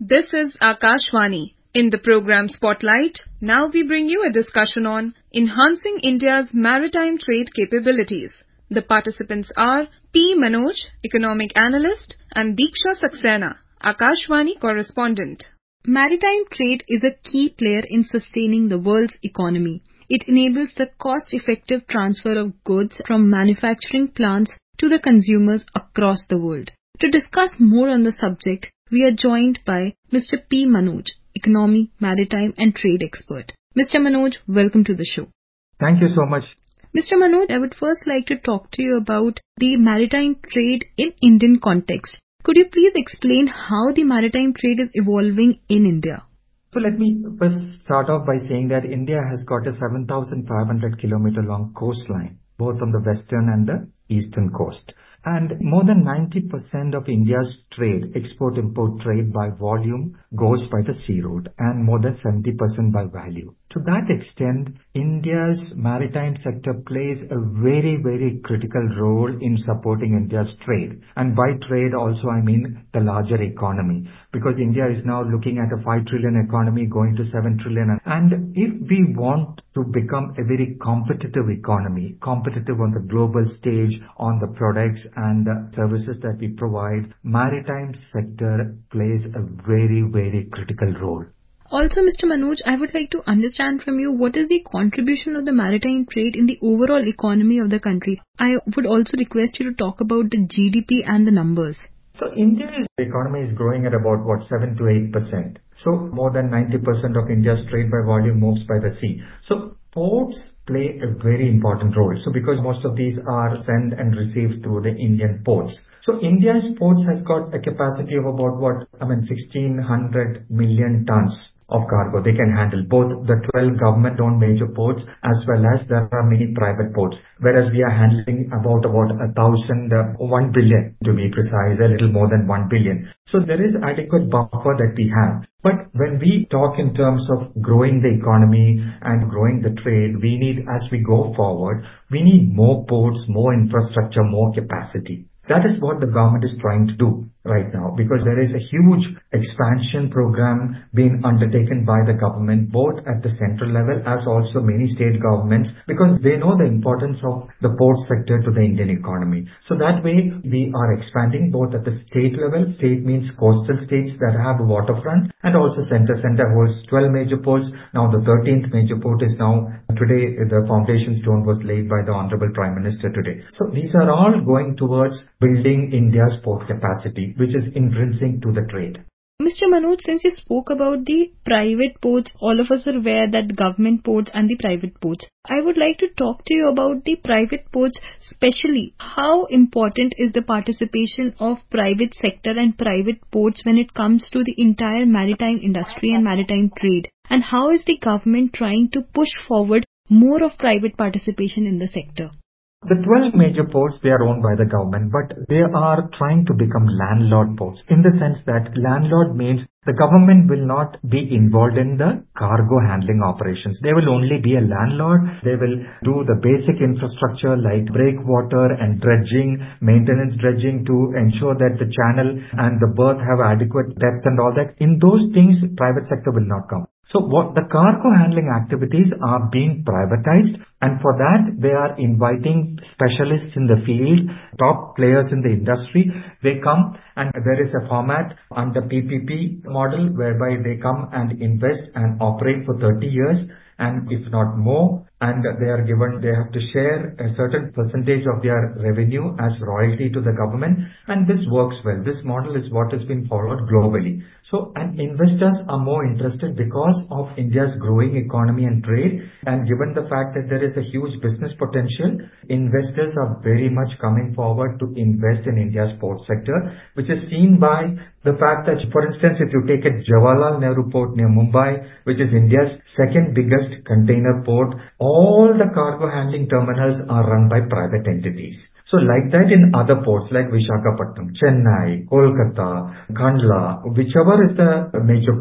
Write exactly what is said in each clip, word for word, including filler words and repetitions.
This is Akashvani. In the program Spotlight, now we bring you a discussion on enhancing India's maritime trade capabilities. The participants are P. Manoj, Economic Analyst, and Diksha Saxena, Akashvani Correspondent. Maritime trade is a key player in sustaining the world's economy. It enables the cost-effective transfer of goods from manufacturing plants to the consumers across the world. To discuss more on the subject, we are joined by Mister P. Manoj, Economy, Maritime and Trade Expert. Mister Manoj, welcome to the show. Thank you so much. Mister Manoj, I would first like to talk to you about the maritime trade in Indian context. Could you please explain how the maritime trade is evolving in India? So let me first start off by saying that India has got a seven thousand five hundred kilometer long coastline, both on the western and the eastern coast. And more than ninety percent of India's trade, export-import trade by volume, goes by the sea route, and more than seventy percent by value. To that extent, India's maritime sector plays a very, very critical role in supporting India's trade. And by trade also I mean the larger economy, because India is now looking at a five trillion economy going to seven trillion. And if we want to become a very competitive economy, competitive on the global stage, on the products and the services that we provide, maritime sector plays a very, very critical role. Also, Mister Manoj, I would like to understand from you what is the contribution of the maritime trade in the overall economy of the country. I would also request you to talk about the G D P and the numbers. So India's economy is growing at about what seven to eight percent. So more than ninety percent of India's trade by volume moves by the sea. So ports play a very important role. So because most of these are sent and received through the Indian ports. So India's ports has got a capacity of about what, I mean, sixteen hundred million tons of cargo they can handle, both the twelve government-owned major ports as well as there are many private ports, whereas we are handling about about a thousand, uh, one billion to be precise, a little more than one billion. So there is adequate buffer that we have. But when we talk in terms of growing the economy and growing the trade, we need, as we go forward, we need more ports, more infrastructure, more capacity. That is what the government is trying to do right now, because there is a huge expansion program being undertaken by the government, both at the central level as also many state governments, because they know the importance of the port sector to the Indian economy. So that way we are expanding both at the state level. State means coastal states that have a waterfront, and also center. Center holds twelve major ports. Now the thirteenth major port is now, today the foundation stone was laid by the Honorable Prime Minister today. So these are all going towards building India's port capacity, which is intrinsic to the trade. Mister Manoj, since you spoke about the private ports, all of us are aware that government ports and the private ports. I would like to talk to you about the private ports, especially how important is the participation of private sector and private ports when it comes to the entire maritime industry and maritime trade, and how is the government trying to push forward more of private participation in the sector? The twelve major ports, they are owned by the government, but they are trying to become landlord ports, in the sense that landlord means the government will not be involved in the cargo handling operations. They will only be a landlord. They will do the basic infrastructure like breakwater and dredging, maintenance dredging to ensure that the channel and the berth have adequate depth and all that. In those things, private sector will not come. So what the cargo handling activities are being privatized, and for that they are inviting specialists in the field, top players in the industry. They come and there is a format under P P P model whereby they come and invest and operate for thirty years, and if not more, and they are given, they have to share a certain percentage of their revenue as royalty to the government, and this works well. This model is what has been followed globally. So, and investors are more interested because of India's growing economy and trade, and given the fact that there is a huge business potential, investors are very much coming forward to invest in India's port sector, which is seen by the fact that, for instance, if you take a Jawaharlal Nehru Port near Mumbai, which is India's second biggest container port, all the cargo handling terminals are run by private entities. So like that in other ports like Visakhapatnam, Chennai, Kolkata, Kandla, whichever is the major port,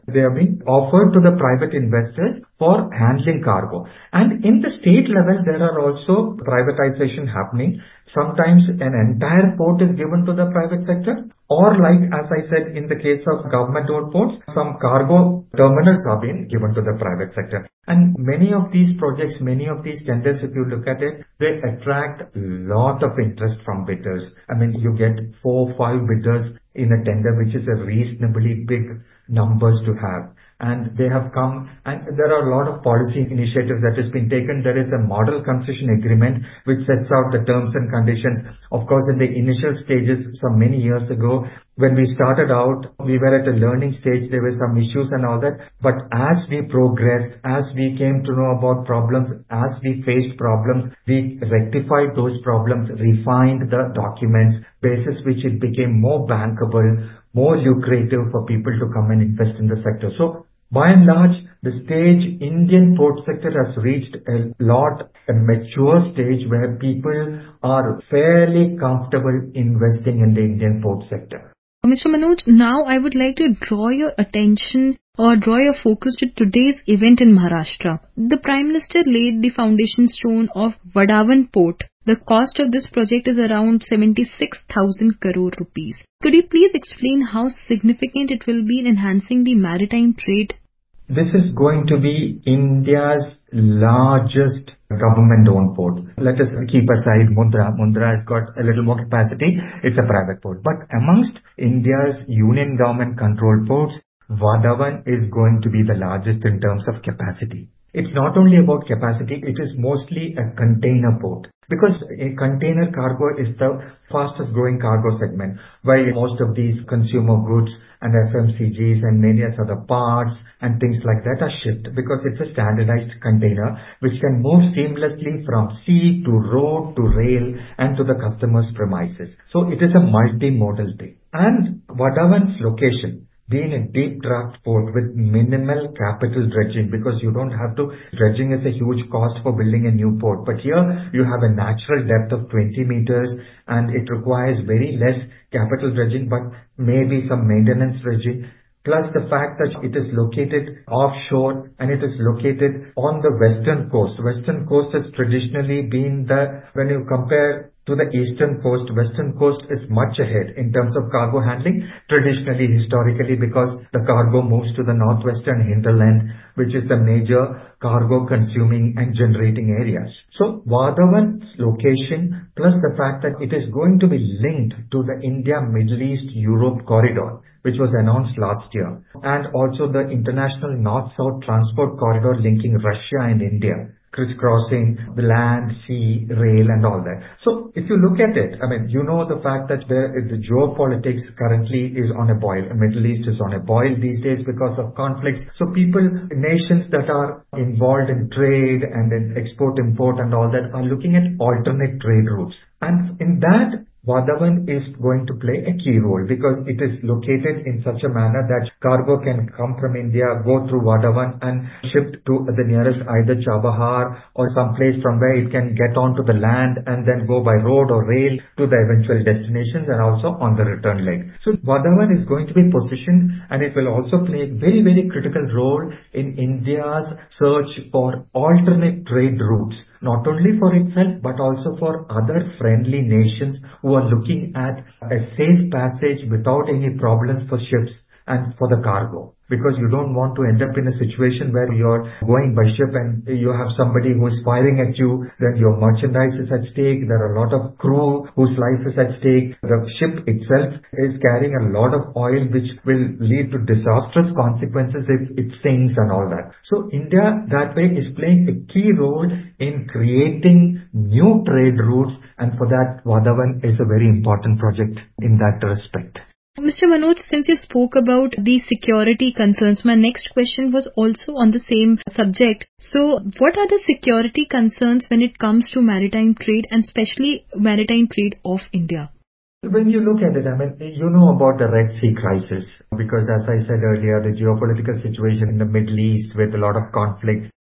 they are being offered to the private investors for handling cargo. And in the state level, there are also privatization happening. Sometimes an entire port is given to the private sector, or like, as I said, in the case of government-owned ports, some cargo terminals are being given to the private sector. And many of these projects, many of these tenders, if you look at it, they attract a lot of interest from bidders. I mean, you get four, five bidders in a tender, which is a reasonably big numbers to have. And they have come, and there are a lot of policy initiatives that has been taken. There is a model concession agreement which sets out the terms and conditions. Of course, in the initial stages, some many years ago, when we started out, we were at a learning stage. There were some issues and all that. But as we progressed, as we came to know about problems, as we faced problems, we rectified those problems, refined the documents, basis which it became more bankable, more lucrative for people to come and invest in the sector. So, by and large, the stage Indian port sector has reached a lot, a mature stage where people are fairly comfortable investing in the Indian port sector. Mister Manoj, now I would like to draw your attention or draw your focus to today's event in Maharashtra. The Prime Minister laid the foundation stone of Vadhavan Port. The cost of this project is around seventy-six thousand crore rupees. Could you please explain how significant it will be in enhancing the maritime trade? This is going to be India's largest government-owned port. Let us keep aside Mundra. Mundra has got a little more capacity. It's a private port. But amongst India's union government-controlled ports, Vadhavan is going to be the largest in terms of capacity. It's not only about capacity, it is mostly a container port. Because a container cargo is the fastest growing cargo segment, while most of these consumer goods and F M C Gs and many other parts and things like that are shipped, because it's a standardized container which can move seamlessly from sea to road to rail and to the customer's premises. So it is a multimodal thing. And Vadhavan's location, being a deep draft port with minimal capital dredging, because you don't have to, dredging is a huge cost for building a new port. But here you have a natural depth of twenty meters and it requires very less capital dredging, but maybe some maintenance dredging. Plus the fact that it is located offshore and it is located on the western coast. Western coast has traditionally been the, when you compare to the eastern coast, western coast is much ahead in terms of cargo handling, traditionally, historically, because the cargo moves to the northwestern hinterland, which is the major cargo consuming and generating areas. So Vadhavan's location, plus the fact that it is going to be linked to the India, Middle East, Europe corridor, which was announced last year, and also the international north-south transport corridor linking Russia and India, crisscrossing the land, sea, rail and all that. So if you look at it, I mean, you know the fact that the, the geopolitics currently is on a boil. The Middle East is on a boil these days because of conflicts. So people, nations that are involved in trade and in export-import and all that are looking at alternate trade routes. And in that, Vadhavan is going to play a key role because it is located in such a manner that cargo can come from India, go through Vadhavan and shipped to the nearest either Chabahar or some place from where it can get onto the land and then go by road or rail to the eventual destinations and also on the return leg. So Vadhavan is going to be positioned and it will also play a very, very critical role in India's search for alternate trade routes, not only for itself but also for other friendly nations who are looking at a safe passage without any problems for ships and for the cargo. Because you don't want to end up in a situation where you're going by ship and you have somebody who is firing at you, then your merchandise is at stake, there are a lot of crew whose life is at stake, the ship itself is carrying a lot of oil which will lead to disastrous consequences if it sinks and all that. So India that way is playing a key role in creating new trade routes, and for that Vadhavan is a very important project in that respect. Mister Manoj, since you spoke about the security concerns, my next question was also on the same subject. So, what are the security concerns when it comes to maritime trade and especially maritime trade of India? When you look at it, I mean, you know about the Red Sea crisis, because as I said earlier, the geopolitical situation in the Middle East with a lot of conflict,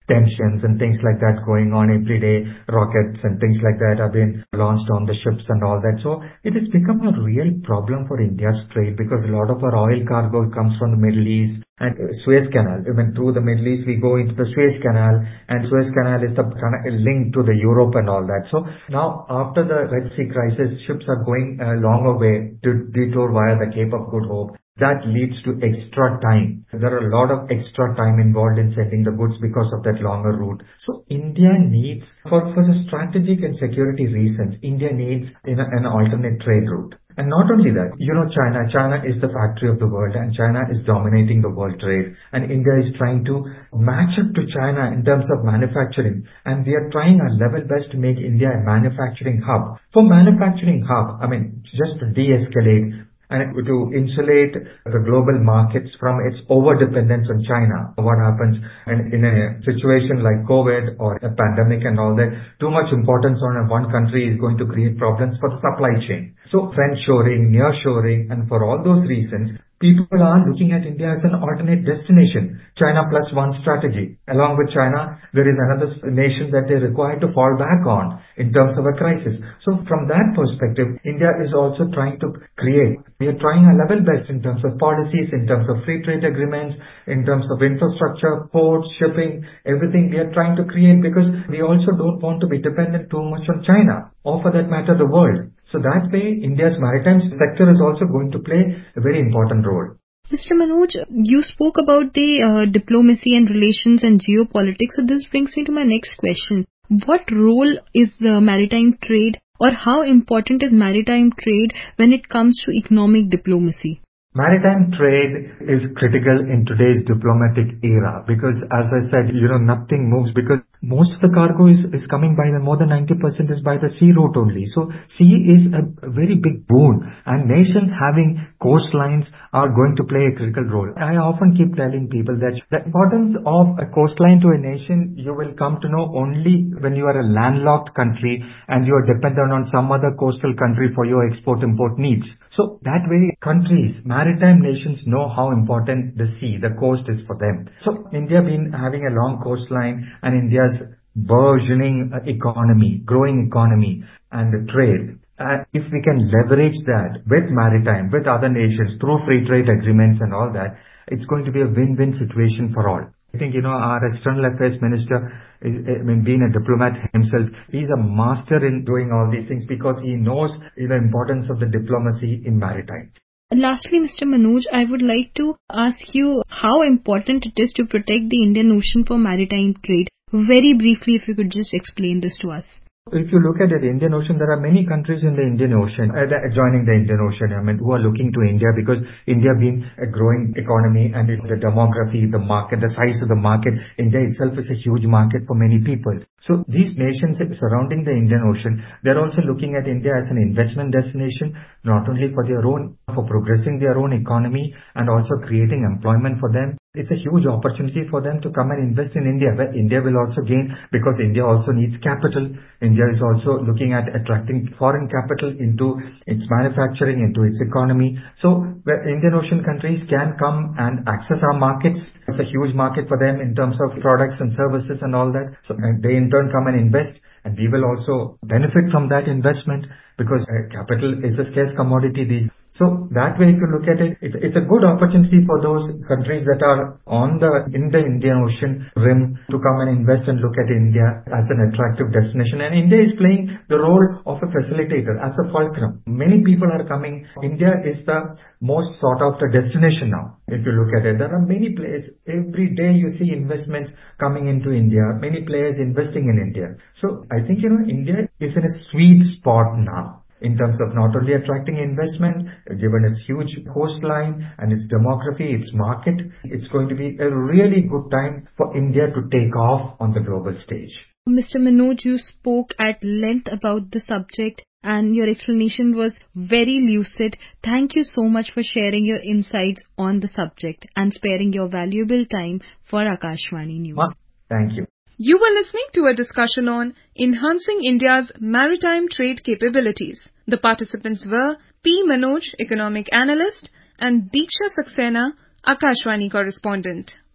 tensions and things like that going on every day. Rockets and things like that have been launched on the ships and all that. So it has become a real problem for India's trade because a lot of our oil cargo comes from the Middle East and Suez Canal. I mean, through the Middle East, we go into the Suez Canal, and Suez Canal is the kind of link to the Europe and all that. So now, after the Red Sea crisis, ships are going a longer way to detour via the Cape of Good Hope. That leads to extra time. There are a lot of extra time involved in sending the goods because of that longer route. So India needs, for, for the strategic and security reasons, India needs you know, an alternate trade route. And not only that, you know, China, China is the factory of the world and China is dominating the world trade. And India is trying to match up to China in terms of manufacturing. And we are trying our level best to make India a manufacturing hub. For manufacturing hub, I mean, just to de-escalate and to insulate the global markets from its over-dependence on China. What happens in, in a situation like COVID or a pandemic and all that, too much importance on one country is going to create problems for the supply chain. So friend-shoring, near-shoring, and for all those reasons, people are looking at India as an alternate destination. China plus one strategy. Along with China, there is another nation that they require to fall back on in terms of a crisis. So from that perspective, India is also trying to create. We are trying our level best in terms of policies, in terms of free trade agreements, in terms of infrastructure, ports, shipping, everything we are trying to create because we also don't want to be dependent too much on China or for that matter the world. So that way, India's maritime sector is also going to play a very important role. Mister Manoj, you spoke about the uh, diplomacy and relations and geopolitics. So this brings me to my next question. What role is the maritime trade or how important is maritime trade when it comes to economic diplomacy? Maritime trade is critical in today's diplomatic era because, as I said, you know, nothing moves because most of the cargo is, is coming by the more than ninety percent is by the sea route only. So sea is a, a very big boon and nations having coastlines are going to play a critical role. I often keep telling people that the importance of a coastline to a nation you will come to know only when you are a landlocked country and you are dependent on some other coastal country for your export-import needs. So that way countries, maritime nations know how important the sea, the coast is for them. So India being having a long coastline and India's burgeoning economy, growing economy and trade. And if we can leverage that with maritime, with other nations through free trade agreements and all that, it's going to be a win-win situation for all. I think, you know, our external affairs minister, is, I mean, being a diplomat himself, he's a master in doing all these things because he knows the importance of the diplomacy in maritime. Lastly, Mister Manoj, I would like to ask you how important it is to protect the Indian Ocean for maritime trade. Very briefly, if you could just explain this to us. If you look at the Indian Ocean, there are many countries in the Indian Ocean, uh, joining the Indian Ocean, I mean, who are looking to India because India being a growing economy and the demography, the market, the size of the market, India itself is a huge market for many people. So these nations surrounding the Indian Ocean, they're also looking at India as an investment destination, not only for their own, for progressing their own economy and also creating employment for them. It's a huge opportunity for them to come and invest in India, where India will also gain because India also needs capital. India is also looking at attracting foreign capital into its manufacturing, into its economy. So where Indian Ocean countries can come and access our markets, it's a huge market for them in terms of products and services and all that. So and they in turn come and invest and we will also benefit from that investment because uh, capital is a scarce commodity these days. So that way, if you look at it, it's, it's a good opportunity for those countries that are on the, in the Indian Ocean rim to come and invest and look at India as an attractive destination. And India is playing the role of a facilitator, as a fulcrum. Many people are coming. India is the most sought after destination now. If you look at it, there are many players. Every day you see investments coming into India, many players investing in India. So I think, you know, India is in a sweet spot now, in terms of not only attracting investment, given its huge coastline and its demography, its market, it's going to be a really good time for India to take off on the global stage. Mister Manoj, you spoke at length about the subject and your explanation was very lucid. Thank you so much for sharing your insights on the subject and sparing your valuable time for Akashvani News. Thank you. You were listening to a discussion on enhancing India's maritime trade capabilities. The participants were P. Manoj, economic analyst, and Diksha Saxena, Akashvani correspondent.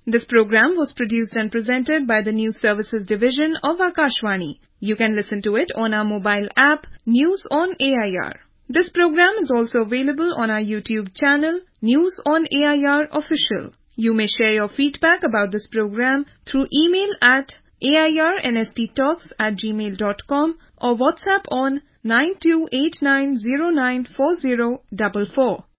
This program was produced and presented by the News Services Division of Akashvani. You can listen to it on our mobile app, News on A I R. This program is also available on our YouTube channel, News on A I R Official. You may share your feedback about this program through email at airnsttalks at gmail dot com or WhatsApp on nine two eight nine zero nine four zero four four.